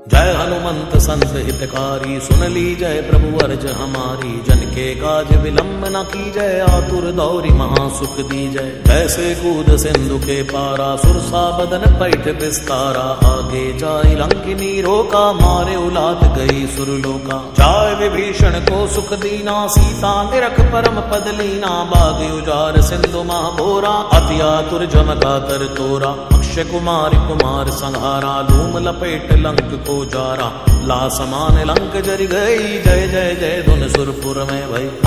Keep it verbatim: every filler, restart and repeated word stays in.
जय हनुमंत संत हितकारी, सुन ली जय प्रभु अर्ज हमारी। जन के काज विलंब न की जय, आतुर दौरी महासुख दी जय। जैसे कूद सिंधु के पारा, सुरसा बदन पैठ विस्तारा। आगे जाय लंकिनी रोका, मारे उलाद गई सुरलोका। जाय विभीषण को सुख दीना, सीता निरख परम पद लीना। बाग उजार सिंधु महाभोरा, अति आतुर जमका कर तोरा। अक्षय कुमार कुमार संहारा, लूम लपेट लंक को जारा। ला समान लंक जरि गई, जय जय जय धुन सुरपुर में भई।